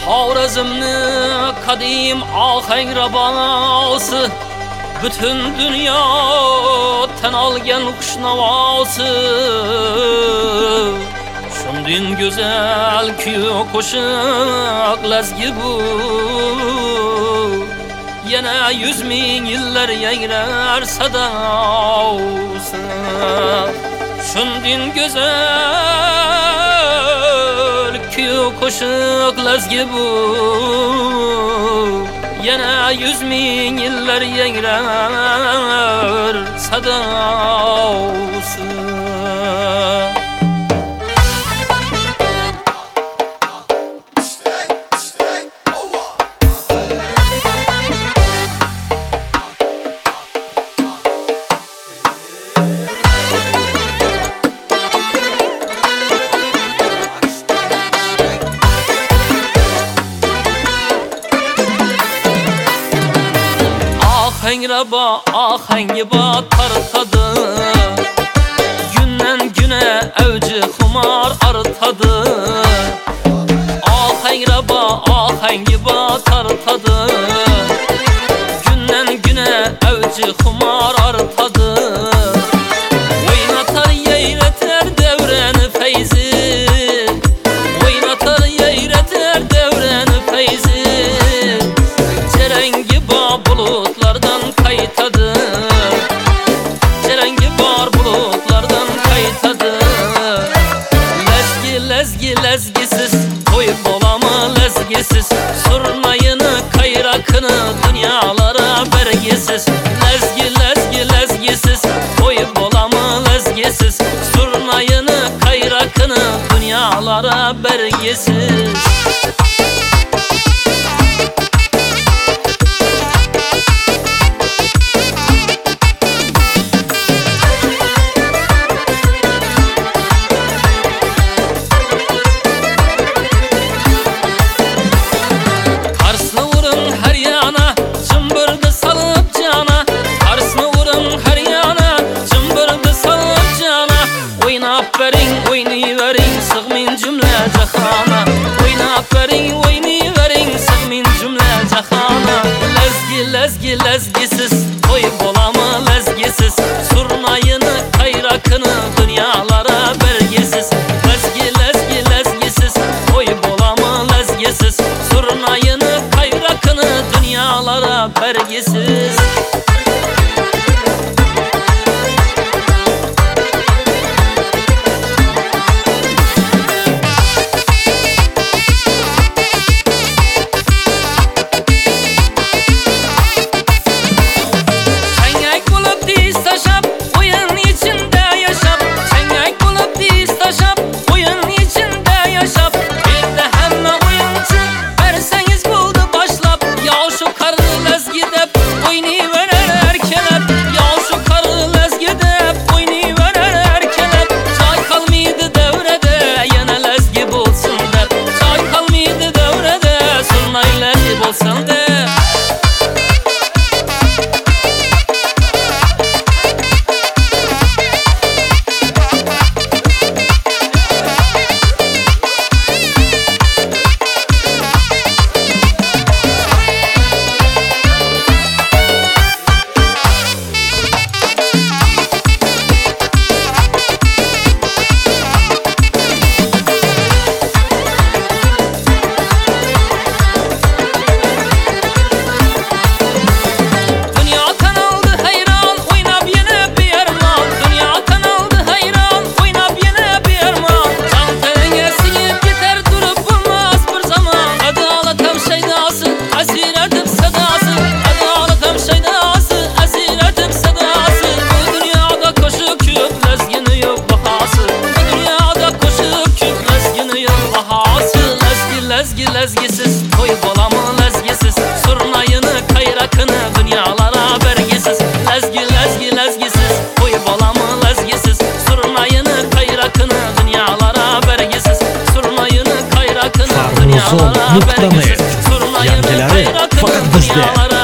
Xorazmni kadim ohangrabasi, bütün dünya tan olgan qushnovosi. Shundan go'zal kuy qo'shiq lazgi bu, yana 100 ming yillar yayrar sadosi. Shundan go'zal kuy qo'shiq lazgi bu, yana 100 ming yillar yayrar sadosi. Ahangraba ahengi tartadı, günden güne evci humar artadı. Ahangraba ahengi tartadı, günden güne evci humar artadı. Oynatar yeyreter devreni feyzi, oynatar yeyreter devreni feyzi. Cerengi bulutlardan kaytadı, cerengi bar bulutlardan kaytadı. Lezgi lezgi lezgisiz koyup olamı lezgisiz, surnayını kayrakını dünyalara bergisiz. Lezgi lezgi lezgisiz koyup olamı lezgisiz, surnayını kayrakını dünyalara bergisiz. Verin oyni verin sığmin cümle cahana, oynap verin oyni verin sığmin cümle cahana. Lezgi lezgi lezgisiz koyup olamı lezgisiz, surnayını kayrakını dünyalara bergisiz. Lezgi lezgi lezgisiz koyup olamı lezgisiz, surnayını kayrakını dünyalara bergisiz. Lezgi lezgisiz koyup olamı lezgisiz, surnayını kayrakını dünyalara bergisiz. Lezgi lezgi lezgisiz koyup olamı lezgisiz, surnayını kayrakını dünyalara bergisiz. Surnayını kayrakını dünyalara bergisiz. Surnayını kayrakını dünyalara